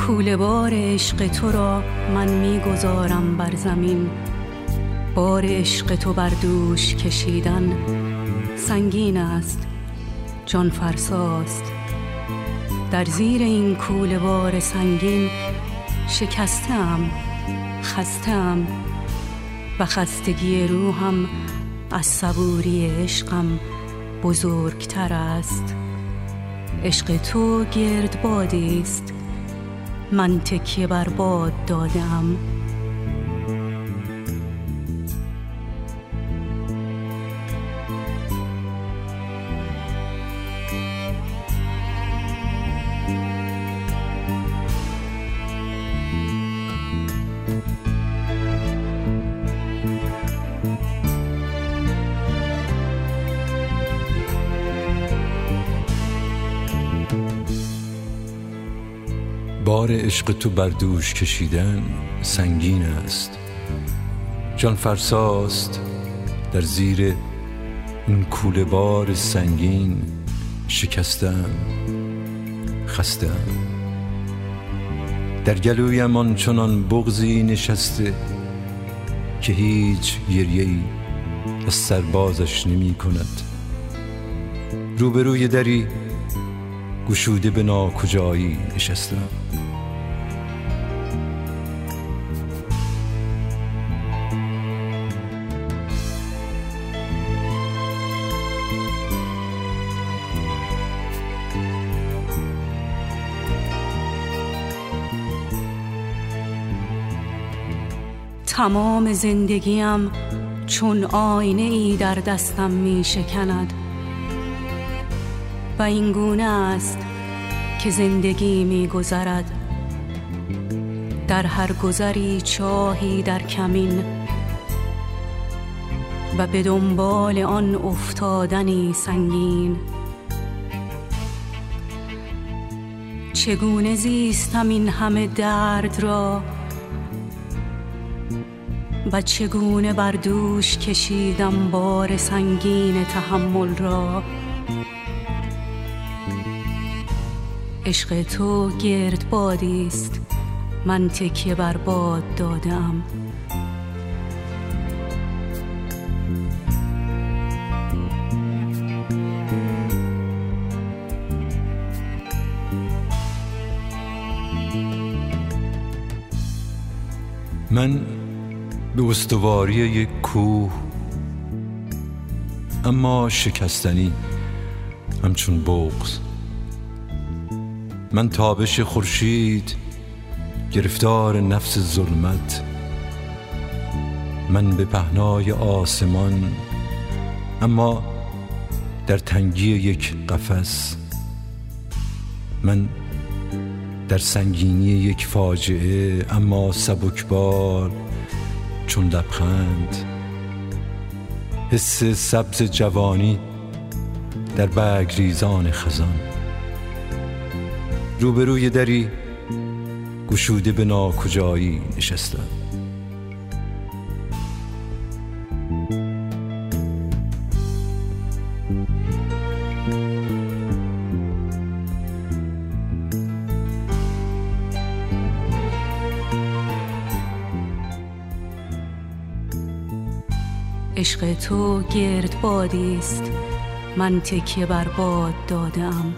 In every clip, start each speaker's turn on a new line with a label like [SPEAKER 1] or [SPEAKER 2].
[SPEAKER 1] کوله بار عشق تو را من میگذارم بر زمین. بار عشق تو بر دوش کشیدن سنگین است، جان فرساست. در زیر این کوله بار سنگین شکستم، خستم و خستگی روحم از صبوری عشقم بزرگتر است. عشق تو گردبادی است، من تکیه بر باد دادم.
[SPEAKER 2] بار عشق تو بر دوش کشیدن سنگین است، جان فرساست. در زیر این کوله بار سنگین شکستم، خستم. در گلویم آنچنان بغضی نشسته که هیچ گریه‌ای از سربازش نمی کند. روبروی دری گشوده به ناکجایی نشستم.
[SPEAKER 1] تمام زندگیم چون آینه ای در دستم می شکند و این گونه است که زندگی می گذرد. در هر گذری چاهی در کمین و به دنبال آن افتادنی سنگین. چگونه زیستم این همه درد را و چگونه بر دوش کشیدم بار سنگین تحمل را. عشق تو گردبادی است، من تکیه بر باد دادم.
[SPEAKER 2] من به استواری یک کوه، اما شکستنی همچون بغض. من تابش خورشید، گرفتار نفس ظلمت. من به پهنای آسمان، اما در تنگی یک قفس. من در سنگینی یک فاجعه، اما سبکبار چون لبخند. حس سبز جوانی در برگریزان خزان. روبروی دری گشوده به ناکجایی نشستم.
[SPEAKER 1] عشق تو گردبادی است، من تکیه بر باد دادم.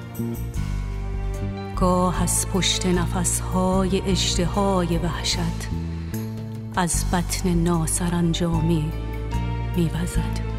[SPEAKER 1] گاه از پشت نفسهای اژدهای وحشت از بطن ناسرانجامی می‌وزد.